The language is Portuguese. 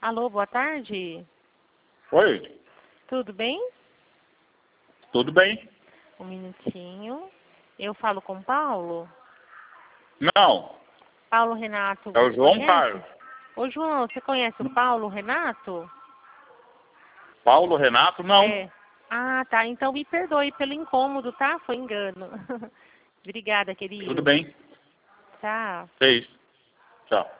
Alô, boa tarde. Oi, Tudo bem? tudo bem? Um minutinho. Eu falo com Paulo? Não, Paulo Renato, é o você João conhece? Carlos. Ô, João, você conhece o Paulo Renato? Paulo Renato, não. É. Ah, tá. Então me perdoe pelo incômodo, tá? Foi engano. Obrigada, querido. Tudo bem, Tchau. fez. Tchau.